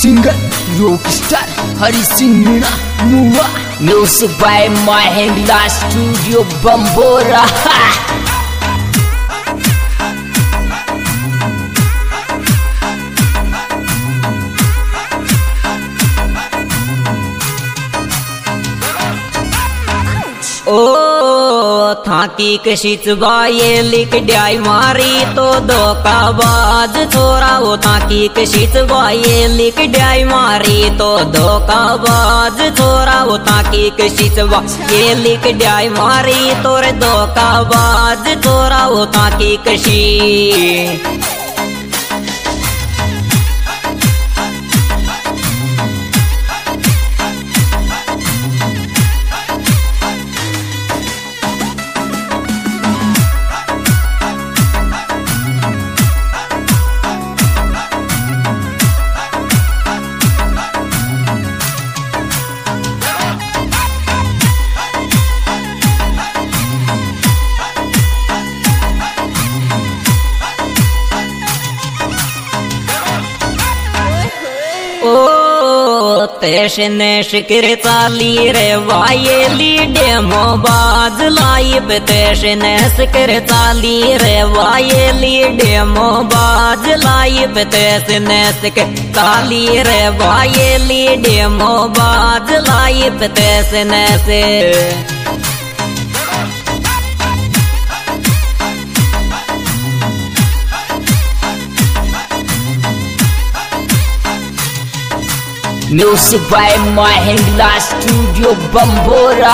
Singer rockstar Hari Singh Meena मुआ। Music by Mahindra studio Bambora. ओ थाकी कशीच बाये लिख डाई मारी तो धोखाबाज छोरा। ओ थाकी कशीच बाये लिख डाई मारी तो धोखाबाज छोरा। ओ थाकी कशीच बाये लिख डाई मारी तो रे धोखाबाज छोरा। ओ थाकी कशी तेश नेश कर चाली रे वायेली डेमो बाज लाइब। तेश नेश कर चाली रे वायेली डेमो बाज लाइब। तेश नेश कर चाली रे वायेली डेमो बाज लाइब। तेश नेश music by Mahindra studio Bambora.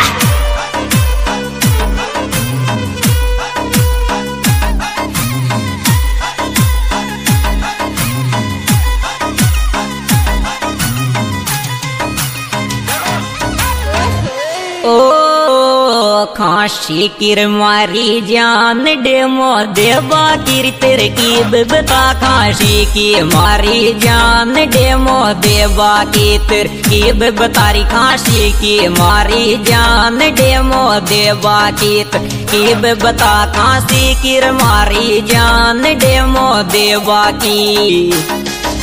खांसी किर मारी जान डेमो देवा किर तरकीब बता। खांसी की मारी जान डेमो देवा की तरकीब बतारी। खांसी की मारी जान डेमो देवा की तरकीब बता। खांसी किर मारी जान डेमो देवा की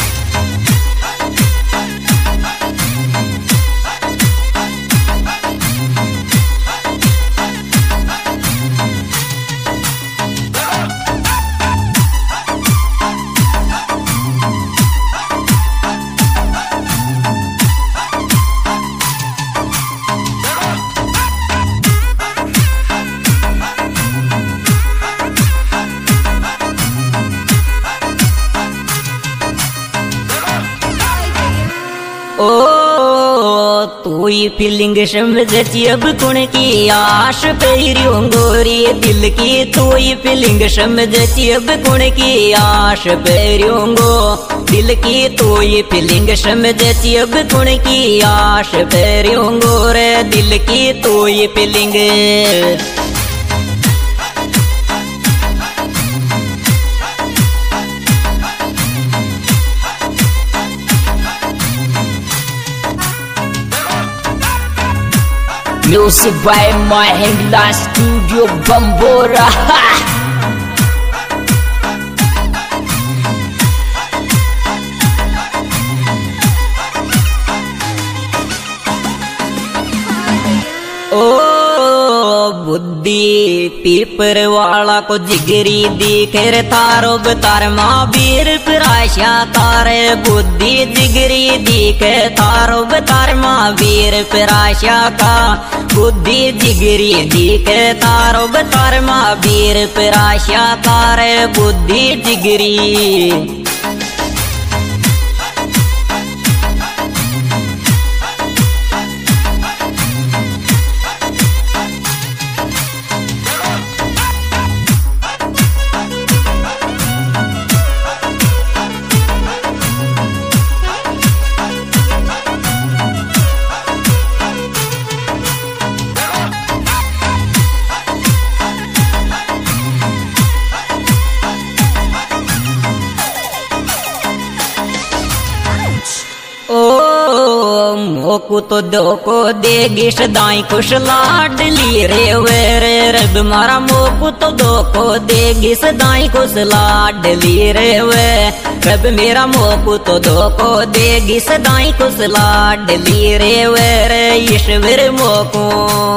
तोई फीलिंग समझी अब कुण की आश पेरियों गोरी दिल की। तोई फीलिंग समझी अब कुण की आश पेरियों गो दिल की। तोई फीलिंग समझी अब कुण की आश पेरियों गो रे दिल की। तोई feeling music by Mahindra studio Bambora. बुद्धि पीपर वाला को जिगरी दिखे तारो बतार महावीर प्राशा तारे। बुद्धि जिगरी दिखे तारो बतार महावीर प्राशा का। बुद्धि जिगरी दिखे तारो बतार महावीर प्राशा तारे। बुद्धि जिगरी मोकू तो दो को देगी सदाई खुश लाडली रे वेरे रब मारा। मोकू तो दो को देगी सदाई खुश लाडली रे वे प्रभ मेरा मोकू तो धोको देगी सदाई कुछ लाडली रे वर ईश्वर मोकू।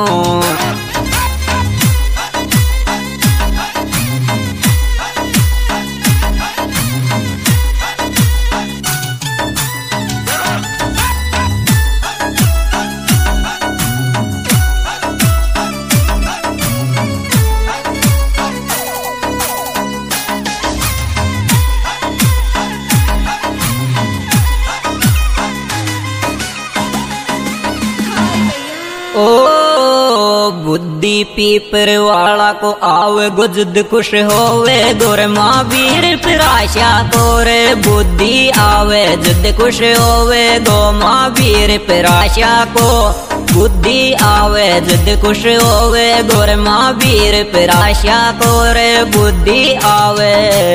ओ बुद्धि पीपर वाला को आवे गुजद खुश होवे गोर महावीर फिर आशा कोरे बुद्धि आवे जुद खुश होवे गो महावीर फिर आशा को बुद्धि आवे जुद खुश होवे गोर महावीर फिर आशा कोरे बुद्धि आवे।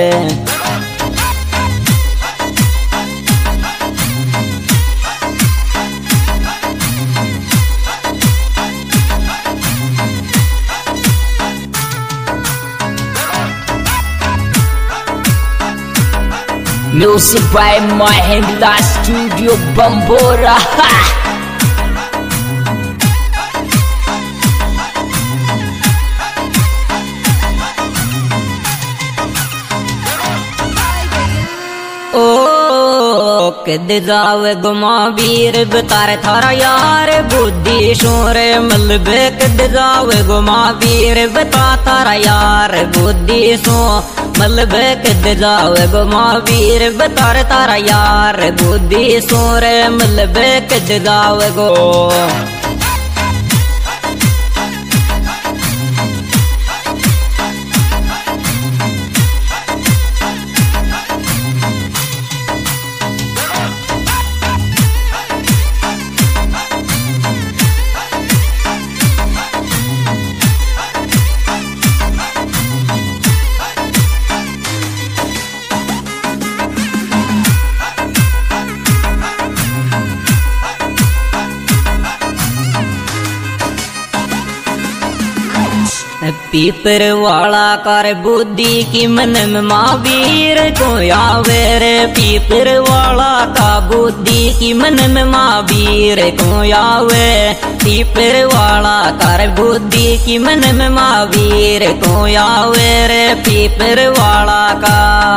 Music by Mahindra Studio Bambora. ओ कद जावे गुमा वीर बतारे थारा यार बुद्धि शोर मलबे कद जावे गुमा वीर बता तारा यार बुद्धि सो मलबे कद जावे गुमा वीर बतारे तारा यार बुद्धि सोर मलबे कद जावे गो। पीपर वाला कर बुद्धि की मन में महावीर को आवे रे पीपर वाला का बुद्धि की मन में महावीर को आवे पीपर वाला कर बुद्धि की मन में महावीर को आवे रे पीपर वाला का।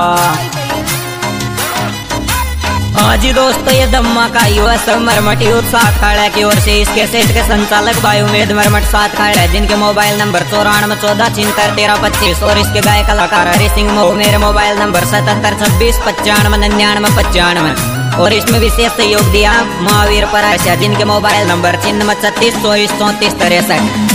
आज दोस्तों ये धम्मा का युवा सब मरमटी उत्साह खाड़ा की ओर से इसके सेट के संचालक भाई उमेद मरमट साथ खाड़ा है जिनके मोबाइल नंबर 9414 और इसके गाय कलाकार हरि सिंह मेरे मोबाइल नंबर 7795959995 और इसमें विशेष सहयोग दिया महावीर पराशा जिनके मोबाइल नंबर 36 24 34 63।